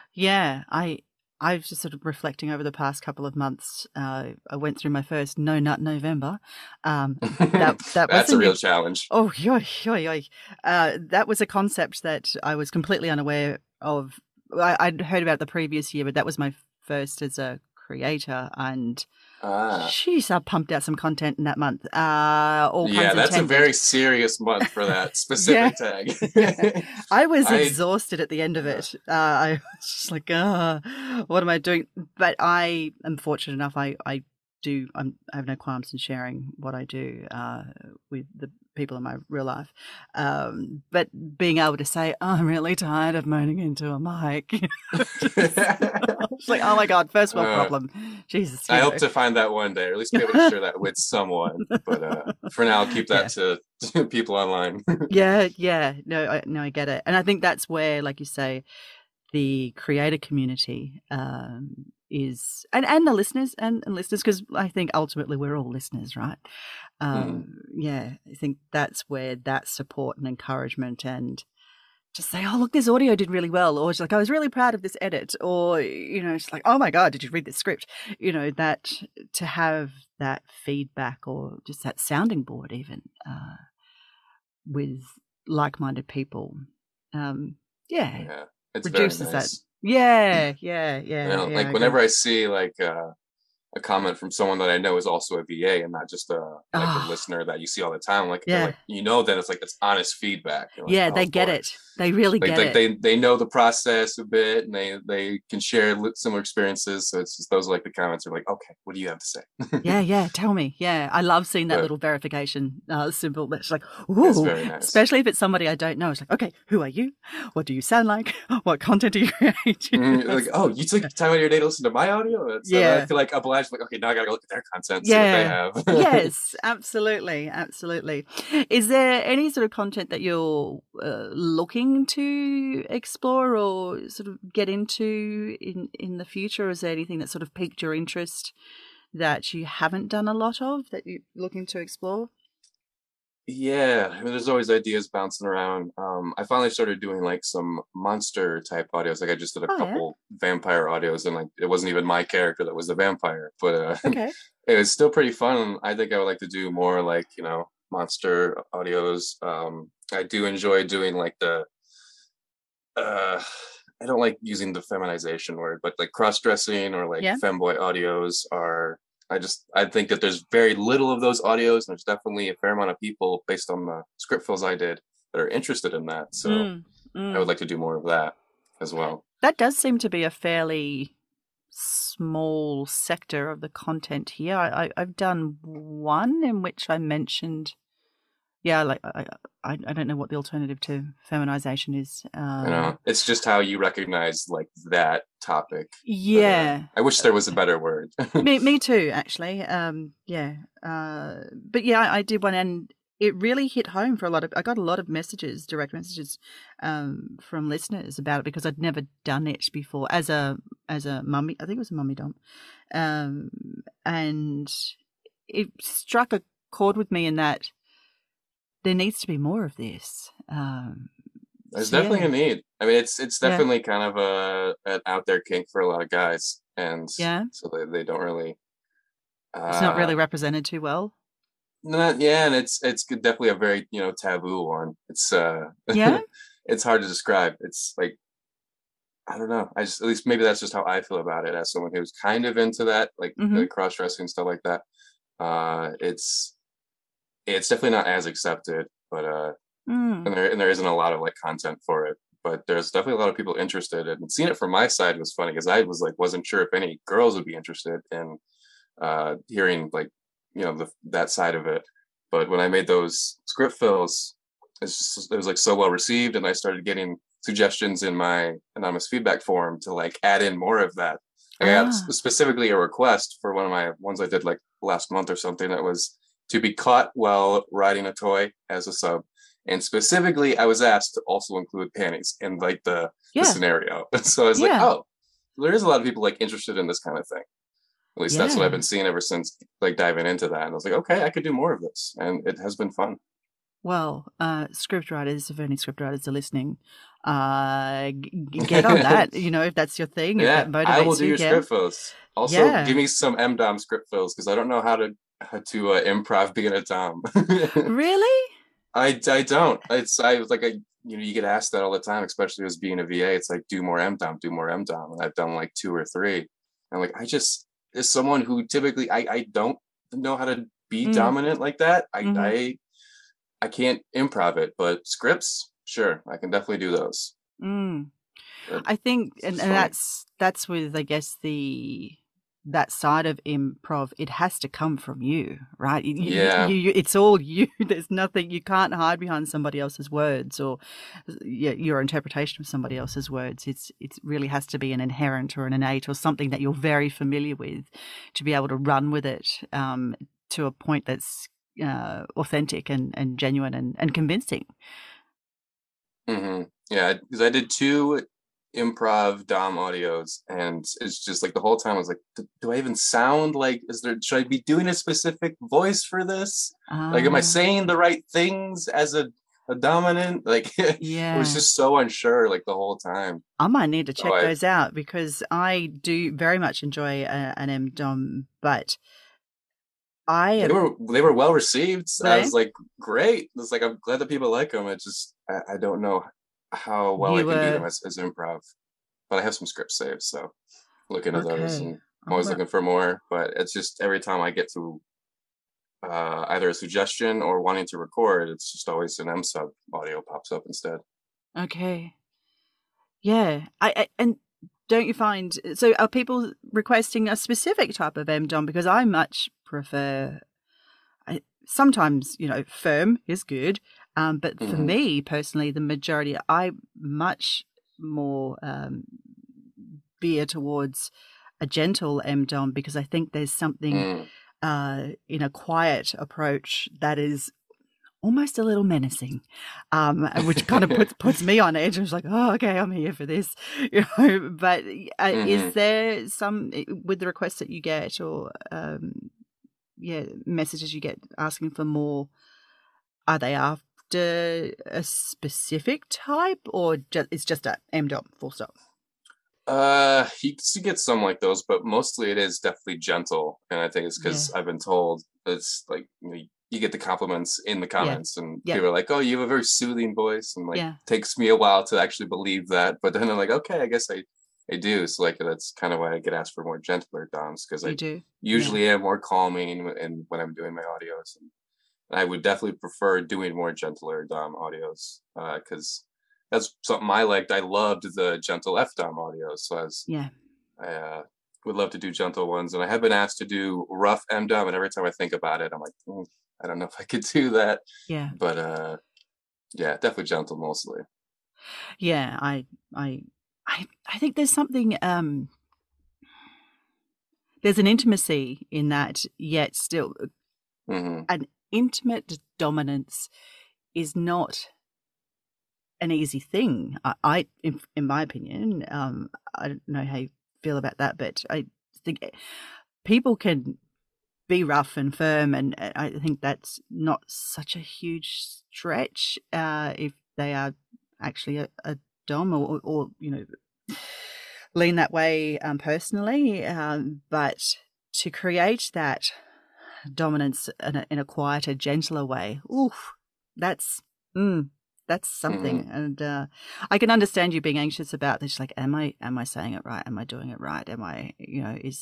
I've just sort of reflecting over the past couple of months. I went through my first No Nut November. That's a real challenge. Oh, that was a concept that I was completely unaware of. I'd heard about it the previous year, but that was my first as a creator, and jeez, I pumped out some content in that month. That's a very serious month for that specific tag. I was exhausted at the end of it. I was just like, what am I doing? But I am fortunate enough. I have no qualms in sharing what I do with the people in my real life. But being able to say, I'm really tired of moaning into a mic. It's like, oh my God, first world problem. Jesus. I hope to find that one day, or at least be able to share that with someone. But for now, I'll keep that to people online. No, I get it. And I think that's where, like you say, the creator community is, and the listeners and listeners, because I think ultimately we're all listeners, right? I think that's where that support and encouragement and just say, oh, look, this audio did really well, or it's like, I was really proud of this edit, or, it's like, oh my God, did you read this script? That to have that feedback, or just that sounding board even with like-minded people. It's reduces very nice. that. Like whenever I see like a comment from someone that I know is also a VA and not just a listener that you see all the time, that it's like it's honest feedback. Like, they get it. They really get it. They know the process a bit, and they can share similar experiences. So it's just those like the comments are like, okay, what do you have to say? Tell me. I love seeing that little verification symbol. That's like, ooh, it's very nice. Especially if it's somebody I don't know. It's like, okay, who are you? What do you sound like? What content do you create? Like, oh, you took time out of your day to listen to my audio? I feel like a blast much. Like, okay, now I gotta go look at their content, see what they Yeah. have. Yes, absolutely. Absolutely. Is there any sort of content that you're looking to explore or sort of get into in the future? Is there anything that sort of piqued your interest that you haven't done a lot of that you're looking to explore? Yeah, I mean, there's always ideas bouncing around. I finally started doing like some monster type audios. Like I just did a Oh, yeah. couple vampire audios, and like it wasn't even my character that was the vampire, but Okay. it was still pretty fun. I think I would like to do more like, monster audios. I do enjoy doing like the uh I don't like using the feminization word, but like cross-dressing or like Yeah. femboy audios are I think that there's very little of those audios, and there's definitely a fair amount of people based on the script fills I did that are interested in that. So Mm, I would mm. like to do more of that as well. That does seem to be a fairly small sector of the content here. I've done one in which I mentioned, yeah, like I don't know what the alternative to feminization is. It's just how you recognize like that topic. But, Yeah, I wish there was a better word. me too, actually. Yeah, but yeah, I did one, and it really hit home for a lot of. I got a lot of messages, direct messages, from listeners about it because I'd never done it before as a mummy. I think it was a mummy dom, um, and it struck a chord with me in that there needs to be more of this. There's So definitely yeah, a need. I mean, it's yeah, definitely kind of an out there kink for a lot of guys, and yeah. so they don't really. It's not Uh, really represented too well. Not yeah, and it's definitely a very taboo one. It's Yeah. it's hard to describe. It's like I don't know. I just at least maybe that's just how I feel about it as someone who's kind of into that, like Mm-hmm. the cross dressing stuff like that. It's definitely not as accepted, but Mm. and there isn't a lot of like content for it. But there's definitely a lot of people interested, and seeing it from my side was funny because I was like wasn't sure if any girls would be interested in hearing like that side of it. But when I made those script fills, it was like so well received, and I started getting suggestions in my anonymous feedback form to like add in more of that. Like I got Ah. specifically a request for one of my ones I did like last month or something that was to be caught while riding a toy as a sub. And specifically, I was asked to also include panties in like the Yeah. scenario. So I was like, Yeah. oh, there is a lot of people like interested in this kind of thing. At least that's what I've Yeah. been seeing ever since like diving into that. And I was like, okay, I could do more of this, and it has been fun. Well, script writers, if any script writers are listening, get on that. If that's your thing, if that Yeah, I will motivates do you, your yeah, script fills. Also, give yeah. me some MDOM script fills because I don't know how to improv being a Dom. Really? I don't. I was like you get asked that all the time, especially as being a VA. It's like do more MDOM, do more MDOM, and I've done like two or three. And like I just as someone who typically I don't know how to be Mm, dominant like that. I mm-hmm. I I can't improv it, but scripts, sure, I can definitely do those. Mm. But I think, it's and just funny. that's with, I guess, that side of improv. It has to come from you, right? Yeah. It's all you. There's nothing you can't hide behind somebody else's words or your interpretation of somebody else's words. It really has to be an inherent or an innate or something that you're very familiar with to be able to run with it to a point that's authentic and genuine and convincing. Yeah, because I did two improv Dom audios, and it's just like the whole time I was like, do I even sound like? Should I be doing a specific voice for this? Like, am I Ah, saying the right things as a dominant? Like, it was yeah. just so unsure like the whole time. I might need to So check those out because I do very much enjoy an MDOM, but I they have, were well received. were I they? was like, great. It's like I'm glad that people like them. It just I don't know how well I You can do them were as improv, but I have some scripts saved, so look into those, okay. and I'm always Well, looking for more. But it's just every time I get to either a suggestion or wanting to record, it's just always an M sub audio pops up instead. okay. Yeah. And don't you find so? Are people requesting a specific type of MDOM? Because I much prefer. Sometimes firm is good, but for Hmm. me personally, the majority I much more veer towards a gentle MDOM, because I think there's something in a quiet approach that is almost a little menacing, which kind of puts me on edge. I was like, oh, okay, I'm here for this, But is there some, with the requests that you get, or messages you get asking for more? Are they after a specific type, or it's just a MDOM full stop? You get some like those, but mostly it is definitely gentle, and I think it's because I've been told it's like you get the compliments in the comments, and people are like, "Oh, you have a very soothing voice," and like takes me a while to actually believe that, but then I'm like, "Okay, I guess I do." So like that's kind of why I get asked for more gentler DOMs, because I usually am more calming and when I'm doing my audios, and I would definitely prefer doing more gentler DOM audios because that's something I liked. I loved the gentle FDOM audio, so I would love to do gentle ones. And I have been asked to do rough MDOM, and every time I think about it, I'm like, I don't know if I could do that. Yeah. But definitely gentle mostly. Yeah, I think there's something. There's an intimacy in that, yet still, an intimate dominance is not an easy thing. In my opinion, I don't know how you feel about that, but I think people can be rough and firm, and I think that's not such a huge stretch if they are actually a dom or lean that way personally. But to create that dominance in a quieter, gentler way, that's something. And I can understand you being anxious about this. Like, am I saying it right? Am I doing it right? Am I, is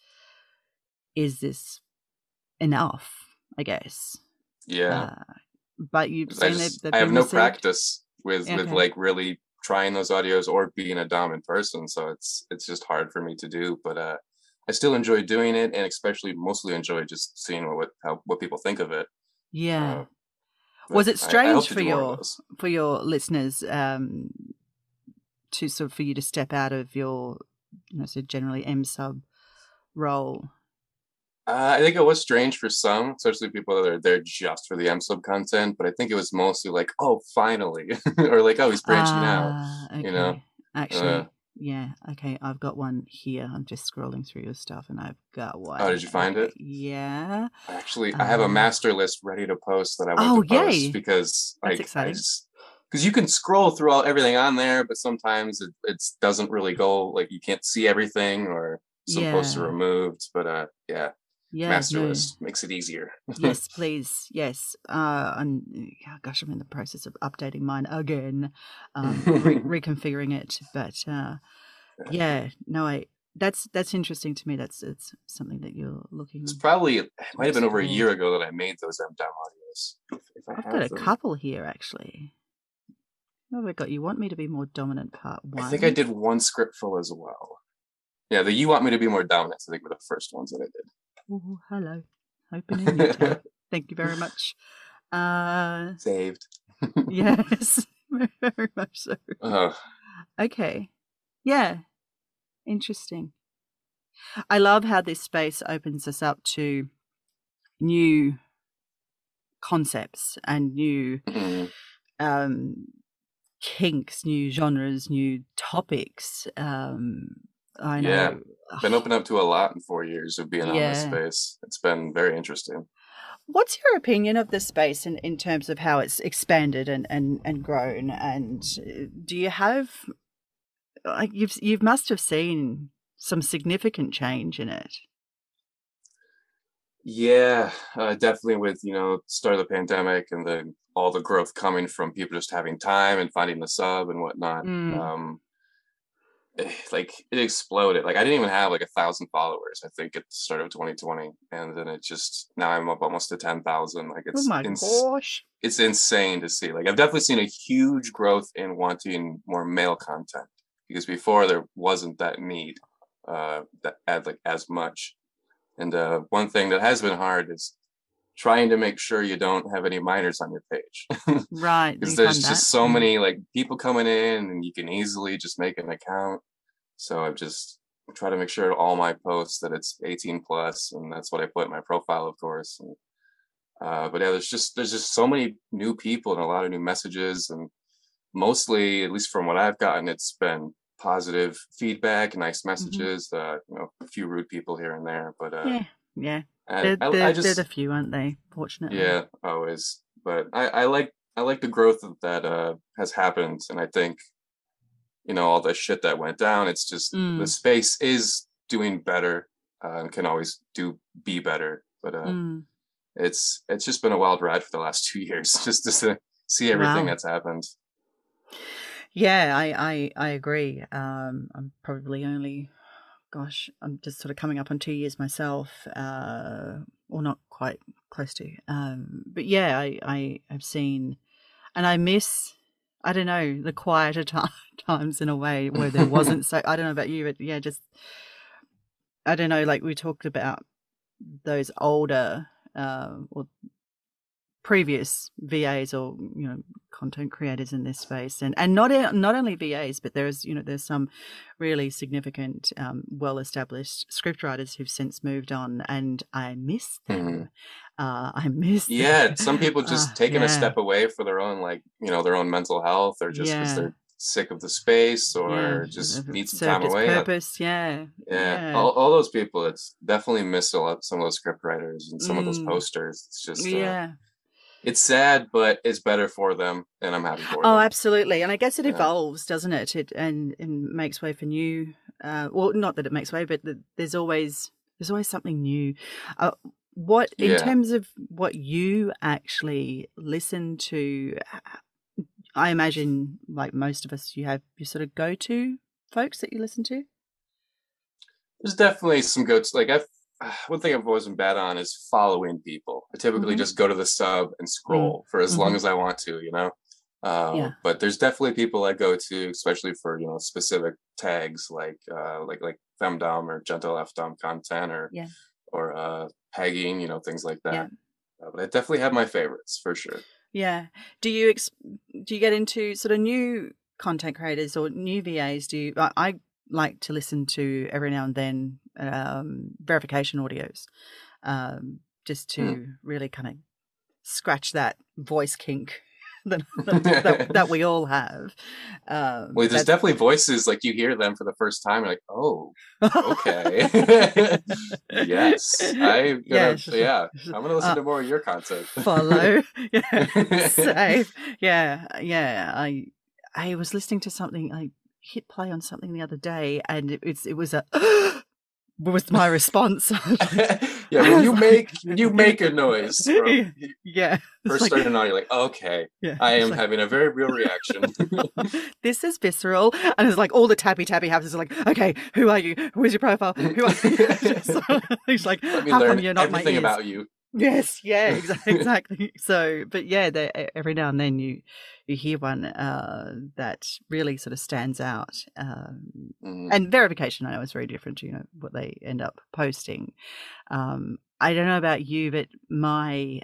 this enough? I guess. Yeah. But you've seen it. I have no practice with like really trying those audios or being a dom in person, so it's just hard for me to do. But I still enjoy doing it, and especially mostly enjoy just seeing what people think of it. Yeah. Was it strange for your listeners for you to step out of your so generally M-sub role? I think it was strange for some, especially people that are there just for the M-sub content. But I think it was mostly like, "Oh, finally," or like, "Oh, he's branching out." Okay. Actually, yeah. Okay, I've got one here. I'm just scrolling through your stuff, and I've got one. Oh, did you find it? Yeah. Actually, I have a master list ready to post that I want to post because that's exciting. Because you can scroll through everything on there, but sometimes it doesn't really go, like you can't see everying, or some posts are removed. But master list makes it easier. Yes, please. Yes. And gosh, I'm in the process of updating mine again, reconfiguring it. But that's interesting to me. It's something that you're looking. It's probably it might have been over a year ago that I made those MDOM audios. I've got a couple here actually. What have I got? You want me to be more dominant, part 1. I think I did one script full as well. Yeah, you want me to be more dominant, I think, were the first ones that I did. Oh, hello. Open in Utah. Thank you very much. Saved. Yes, very much so. Okay. Yeah. Interesting. I love how this space opens us up to new concepts and new kinks, new genres, new topics. I know. Yeah, been open up to a lot in 4 years of being on this space. It's been very interesting. What's your opinion of the space in terms of how it's expanded and grown? And do you have, like, you must have seen some significant change in it? Yeah, definitely with, start of the pandemic and all the growth coming from people just having time and finding the sub and whatnot. Like it exploded. Like I didn't even have like 1,000 followers, I think, at the start of 2020, and then now I'm up almost to 10,000. Like it's gosh, it's insane to see. Like I've definitely seen a huge growth in wanting more male content, because before there wasn't that need that add like as much. And one thing that has been hard is trying to make sure you don't have any minors on your page. Right. Because there's just so many like people coming in, and you can easily just make an account. So I've just try to make sure all my posts that it's 18 plus, and that's what I put in my profile, of course. And, but yeah, there's just so many new people and a lot of new messages, and mostly, at least from what I've gotten, it's been positive feedback, nice Mm-hmm. messages. A few rude people here and there, but Yeah, yeah. I, They're, I, they're, I they're the just few, aren't they? Fortunately. yeah, always. But I like the growth that has happened, and I think all the shit that went down. It's just the Mm, space is doing better, and can always be better. But mm. it's just been a wild ride for the last 2 years, just to see everything Wow. that's happened. Yeah, I agree. I'm probably only, gosh, I'm just sort of coming up on 2 years myself, or not quite close to. But yeah, I've seen, and I miss, I don't know, the quieter times in a way where there wasn't so. I don't know about you, but yeah, just I don't know. Like we talked about those older, or previous VAs, or content creators in this space, and not only VAs, but there's some really significant, well established scriptwriters who've since moved on, and I miss Mhm. them. I miss them. Yeah, some people just taking a Yeah, step away for their own, their own mental health, or just because yeah, they're sick of the space, yeah. or just It need some time served its away. purpose. Yeah, Yeah, yeah. all those people. It's definitely missed a lot. Some of those script writers and some of those Mm, posters. It's just yeah. it's sad, but it's better for them, and I'm happy for Oh, them. absolutely. And I guess it Yeah. evolves, doesn't it? And makes way for new. Well, not that it makes way, but there's always something new. Uh, what in Yeah. terms of what you actually listen to? I imagine, like most of us, you have your sort of go-to folks that you listen to. There's definitely some goats. Like I've one thing I've always been bad on is following people. I typically Mm-hmm. just go to the sub and Mm. scroll for as long Mm-hmm. as I want to. Yeah. But there's definitely people I go to, especially for specific tags like femdom or gentle fdom content, or Yeah. pegging, things like Yeah. that. But I definitely have my favorites for sure. Yeah. Do you get into sort of new content creators or new VAs? I like to listen to every now and then, verification audios, just Hmm. to really kind of scratch that voice kink that we all have. Well, there's That's definitely voices like you hear them for the first time, you're like, oh, okay. Yes, yeah, I'm gonna listen uh, to more of your content. follow. Yeah, save. Yeah, yeah. I was listening to something. I hit play on something the other day, and it was a was my response. Yeah, I when was you like, make a noise from yeah, it's first like, starting on, you're like, okay, yeah, I it's am like, having a very real reaction. this is visceral, and it's like all the tappy happens. It's like, okay, who are you? Where's your profile? Who are you? He's like, Let me how come learn you're not my everything ears? about you. Yes, yeah, exactly. So, but yeah, every now and then you hear one that really sort of stands out. Mhm. And verification, I know, is very different to what they end up posting. I don't know about you, but my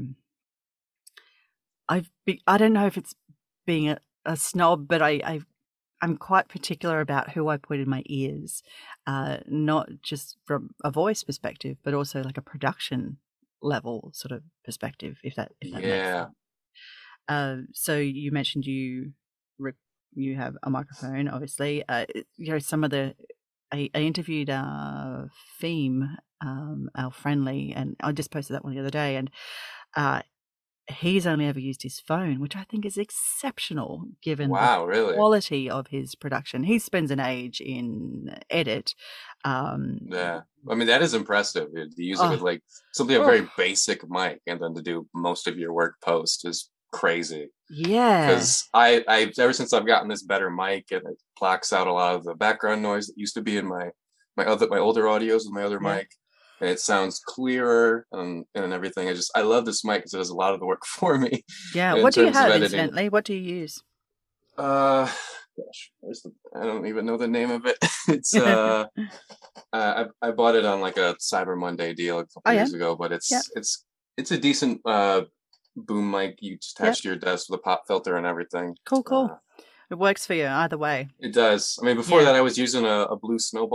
I don't know if it's being a snob, but I'm quite particular about who I put in my ears, not just from a voice perspective, but also like a production level sort of perspective, if that makes Yeah. sense. So you mentioned you have a microphone, obviously. Some of the I interviewed Theme, our friendly, and I just posted that one the other day, and uh, he's only ever used his phone, which I think is exceptional given the Wow, really? quality of his production. He spends an age in edit. Um, Yeah. I mean, that is impressive. To use it with oh, like something a very oh, basic mic, and then to do most of your work post is crazy. yeah, Because I ever since I've gotten this better mic, and it blocks out a lot of the background noise that used to be in my older audios with my other yeah, mic, and it sounds clearer, and everything. I love this mic because it does a lot of the work for me yeah. in What do you terms of have, editing. incidentally? What do you use? Uh, gosh, I don't even know the name of it. It's Oh, I bought it on like a Cyber Monday deal a couple yeah, years ago, but yeah, it's a decent boom mic. You just yeah. attach to your desk with a pop filter and everything. Cool. It works for you either way. It does. I mean, before Yeah. that, I was using a Blue Snowball,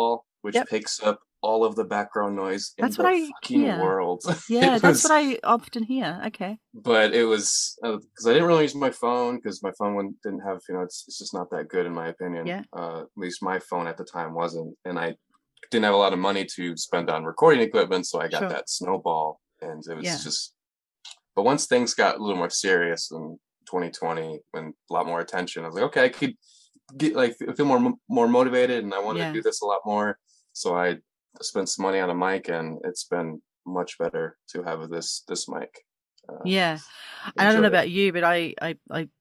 which picks up all of the background noise in That's what I fucking hear. world. Yeah, that's what I often hear. Okay. But it was because I didn't really use my phone because my phone didn't have, it's just not that good in my opinion. Yeah. At least my phone at the time wasn't, and I didn't have a lot of money to spend on recording equipment, so I got that Snowball, and it was just. But once things got a little more serious in 2020, when a lot more attention, I was like, okay, I could get feel more motivated, and I want to do this a lot more. So I spent some money on a mic, and it's been much better to have this mic. And I don't know about you, but I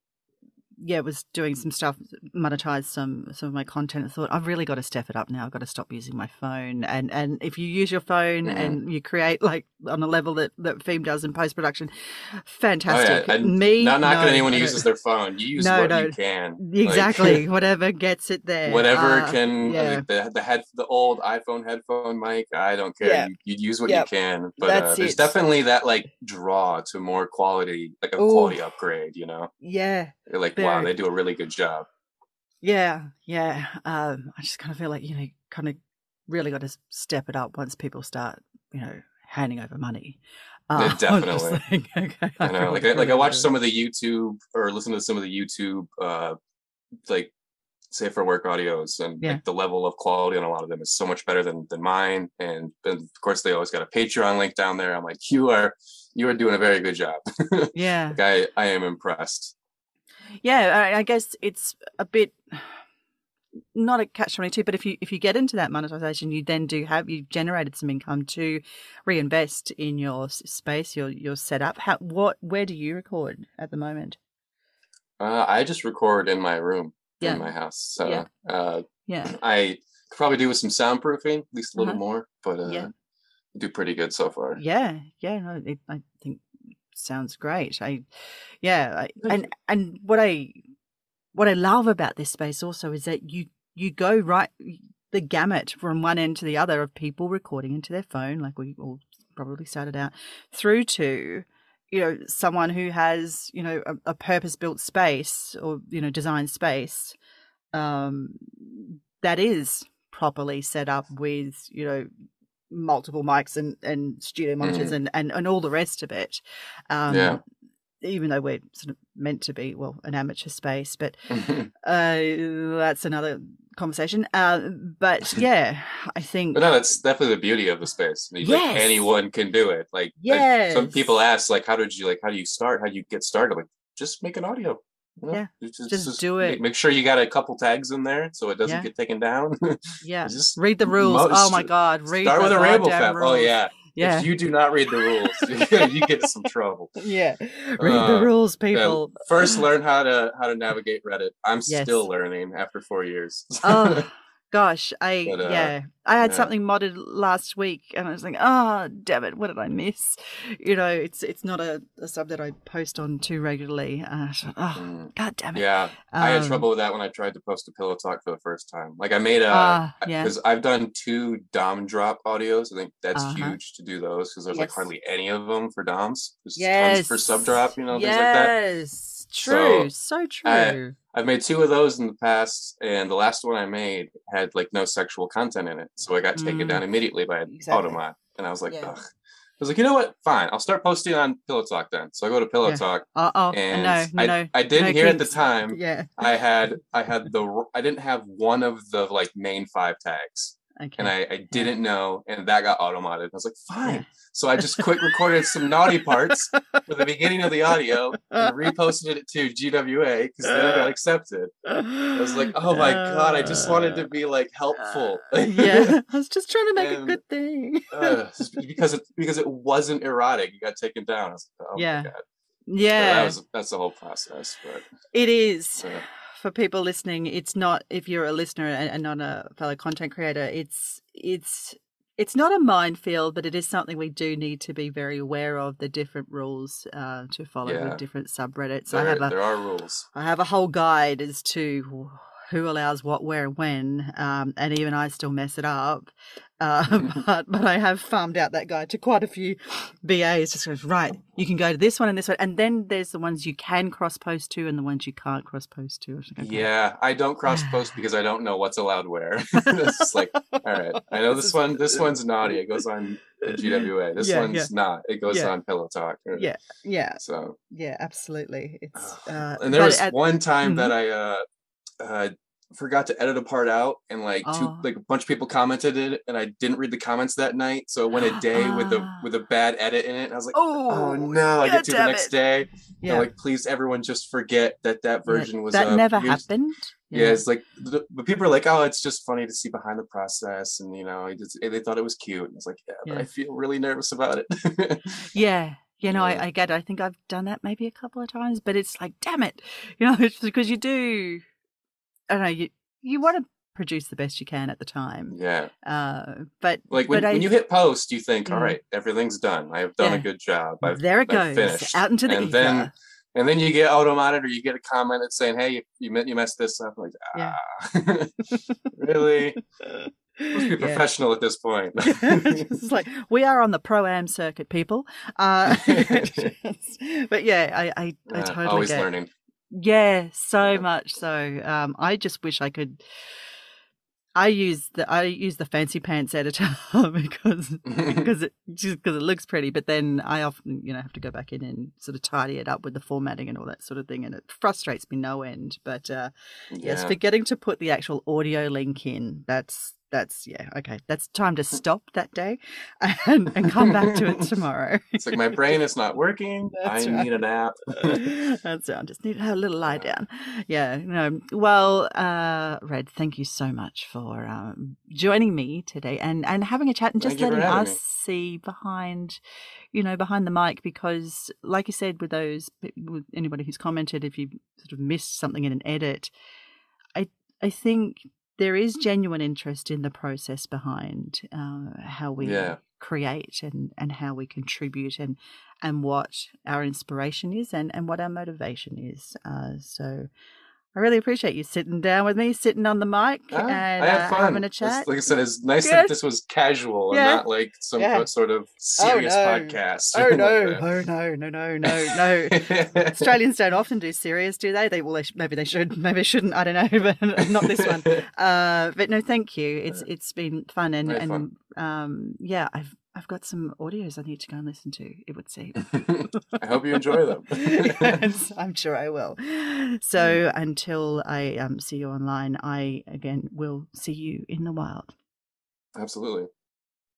was doing some stuff, monetized some of my content. I thought, I've really got to step it up now. I've got to stop using my phone. And if you use your phone and you create like on a level that Feme does in post-production, fantastic. Not knocking anyone who uses their phone. You use what you can. Exactly. Whatever gets it there. Whatever can, the old iPhone headphone mic, I don't care. You use what you can. But there's definitely that like draw to more quality, like a quality upgrade, Yeah. Like, wow, they do a really good job. Yeah. I just kind of feel like, kind of really got to step it up once people start, handing over money. Definitely. Okay, I know. Like I watch some of the YouTube or listen to some of the YouTube, like safe for work audios, and like the level of quality on a lot of them is so much better than mine. And of course, they always got a Patreon link down there. I'm like, you are doing a very good job. Yeah. Like I am impressed. Yeah, I guess it's a bit not a catch-22, but if you get into that monetization, you then you've generated some income to reinvest in your space, your setup. Where do you record at the moment? I just record in my room in my house. So I could probably do with some soundproofing, at least a little more, but do pretty good so far. Yeah. No, I think sounds great. And what I love about this space also is that you go right the gamut from one end to the other of people recording into their phone, like we all probably started out, through to someone who has a purpose-built space or design space that is properly set up with multiple mics and studio monitors and all the rest of it. Even though we're sort of meant to be, an amateur space, but that's another conversation. But yeah, I think. But no, that's definitely the beauty of the space. Like, anyone can do it. Like some people ask, like, how do you start? How do you get started? Like, just make an audio. Just do it. Make sure you got a couple tags in there so it doesn't get taken down. Just read the rules. Oh my God! Start with a Ramble Fab. Oh yeah. Yeah. If you do not read the rules, you get in some trouble. Yeah. Read the rules, people. First, learn how to navigate Reddit. I'm still learning after 4 years. Oh gosh, I had something modded last week, and I was like, oh damn it, what did I miss? It's not a sub that I post on too regularly. God damn it. Yeah, I had trouble with that when I tried to post a Pillow Talk for the first time. Like I made because I've done 2 Dom drop audios. I think that's huge to do those because there's like hardly any of them for Doms. There's tons for sub drop, things like that. Yes, true, so true. I've made 2 of those in the past, and the last one I made had like no sexual content in it, so I got taken down immediately by Automod, and I was like, ugh. I was like, you know what? Fine, I'll start posting on Pillow Talk then. So I go to Pillow Talk, and I didn't hear at the time. Yeah, I didn't have one of the like main 5 tags. Okay. And I didn't know, and that got auto-modded. I was like, fine. Yeah. So I just quick recorded some naughty parts for the beginning of the audio and reposted it to GWA because then I got accepted. I was like, oh my God, I just wanted to be like helpful. I was just trying to make a good thing. because it wasn't erotic. You got taken down. I was like, oh my God. Yeah. So that's the whole process. But it is. For people listening, it's not, if you're a listener and not a fellow content creator, it's not a minefield, but it is something we do need to be very aware of, the different rules to follow with different subreddits. There are rules. I have a whole guide as to who allows what, where, and when, and even I still mess it up. But I have farmed out that guide to quite a few BAs. Just goes, right, you can go to this one and this one, and then there's the ones you can cross post to and the ones you can't cross post to. Like, okay. Yeah, I don't cross post because I don't know what's allowed where. It's just like, all right, I know this one's naughty. It goes on GWA. This one's not. It goes on Pillow Talk. Yeah. So yeah, absolutely. It's and there was one time that I forgot to edit a part out, and like a bunch of people commented it, and I didn't read the comments that night, so it went a day with a bad edit in it, and I was like, oh no, I get to the next day. Yeah. And like, please everyone just forget that version was that never happened. Yeah, it's like, but people are like, oh, it's just funny to see behind the process, and they thought it was cute. And it's like, but I feel really nervous about it. Yeah. I get it. I think I've done that maybe a couple of times, but it's like, damn it, it's because you do. I don't know, you want to produce the best you can at the time. Yeah. But like when you hit post, you think, all right, everything's done. I have done a good job. There it goes. Finished. Out into the ether. And then you get auto-modded, or you get a comment that's saying, hey, you messed this up. I'm like, really? Let's be professional at this point. It's like, we are on the Pro-Am circuit, people. But yeah, I totally always get learning. Yeah, so much so. I just wish I could. I use the fancy pants editor because it looks pretty, but then I often have to go back in and sort of tidy it up with the formatting and all that sort of thing, and it frustrates me no end. But yes, forgetting to put the actual audio link in, that's okay. That's time to stop that day and come back to it tomorrow. It's like, my brain is not working. I need a nap. That's right. I just need to have a little lie down. Yeah. Well, Red, thank you so much for joining me today and having a chat and just letting us see behind the mic, because like you said, with anybody who's commented, if you sort of missed something in an edit, I think there is genuine interest in the process behind how we create and how we contribute and what our inspiration is and what our motivation is. So I really appreciate you sitting down with me, sitting on the mic and I had fun. Having a chat. Like I said, it's nice that this was casual and not like some sort of serious podcast. Oh no. Australians don't often do serious, do they? Maybe they should, maybe they shouldn't. I don't know, but not this one. But no, thank you. It's been fun and I've got some audios I need to go and listen to, it would seem. I hope you enjoy them. Yes, I'm sure I will. So until I see you online, I, again, will see you in the wild. Absolutely.